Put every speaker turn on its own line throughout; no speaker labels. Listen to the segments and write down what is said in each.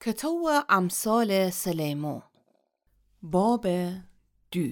کتو امثال سلیمو باب دو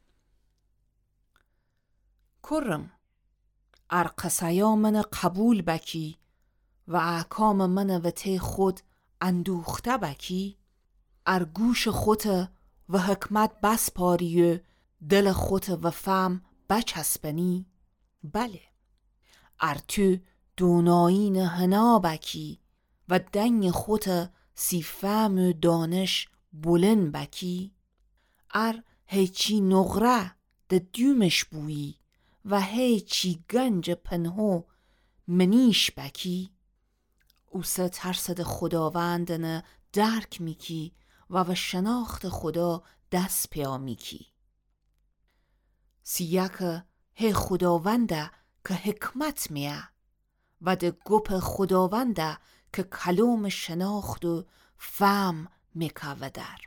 کرم ارقصیا من قبول بکی و احکام من و تی خود اندوخته بکی ارگوش خود و حکمت بس پاری دل خود و فهم بچسبنی بله ارتو دونایین هنا بکی و دنگ خود سی فهم و دانش بلن بکی ار هیچی نغره ده دیومش بویی و هیچی گنج پنهو منیش بکی اوسه ترسد خداوندن درک میکی و شناخت خدا دست پیا میکی سیک هی خداونده که حکمت میه و ده گپ خداونده که کلوم شناخت و فهم میکوه در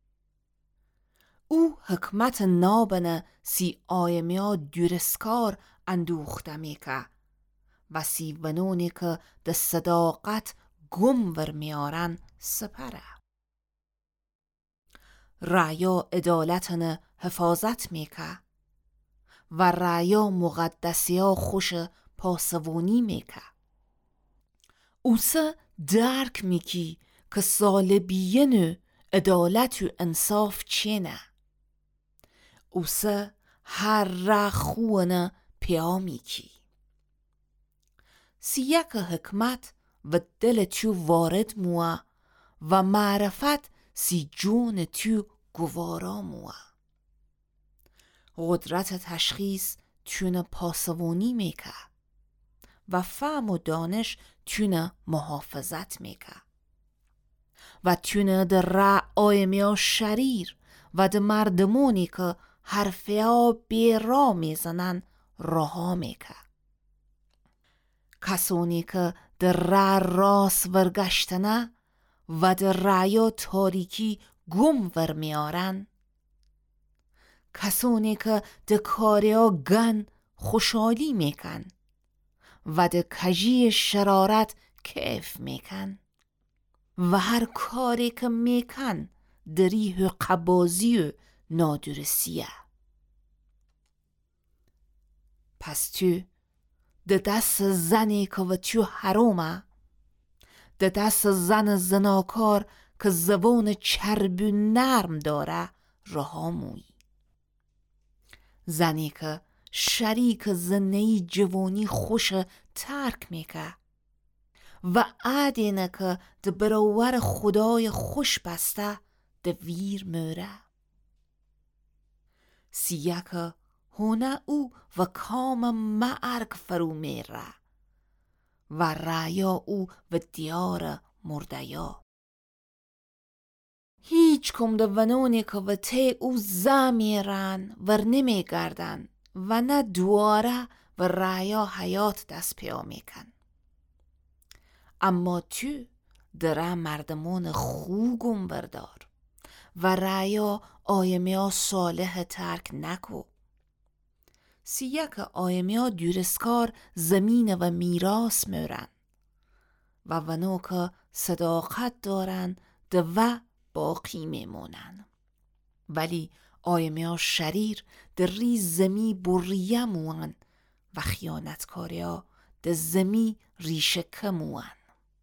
او حکمت نابنه سی آیمیا درسکار اندوخته میکه و سی ونونی که ده صداقت گم ور میارن سپره رعیا عدالتن حفاظت میکه و رعیا مقدسیا خوش پاسوانی میکه اوسه درک میکی که سالبین عدالت و انصاف چینه اوسه هر را خوونه پیا میکی سیک حکمت و دل تو وارد موه و معرفت سی جون تو گوارا موه قدرت تشخیص تونه پاسوانی میکه و فهم و دانش تونه محافظت میکه و تونه ده رعایمیا شریر و ده مردمونی که حرفیا بی را میزنن رها میکه کسانی که ده راست ورگشتنه و ده رعیا تاریکی گم ور میارن کسانی که ده کاریا گن خوشحالی میکن و ده کجی شرارت کیف میکن و هر کاری که میکن دریح و قبازی و نادرسیه پس تو ده دست زنی که و تو حرومه ده دست زن زناکار که زبان چرب و نرم داره رها موی زنی که شریک زنی جوانی خوش ترک میکه و عدینه که ده برور خدای خوش بسته ده ویر موره سیک هونه او و کام معرگ فرو میره و رعیا او و دیار مردیا هیچ کم ده ونونی که و تی او زمیرن ور نمیگردن و نه دواره و رعیا حیات دست پیا میکن اما تو دره مردمان خوگم بردار و رعیا آیمیا صالح ترک نکو سیک آیمیا درسکار زمین و میراس مورن و ونو که صداقت دارن ده و باقی میمونن ولی آیمیا شریر ده ریز زمی بریه موان و خیانتکاریا ده زمی ریشه کموان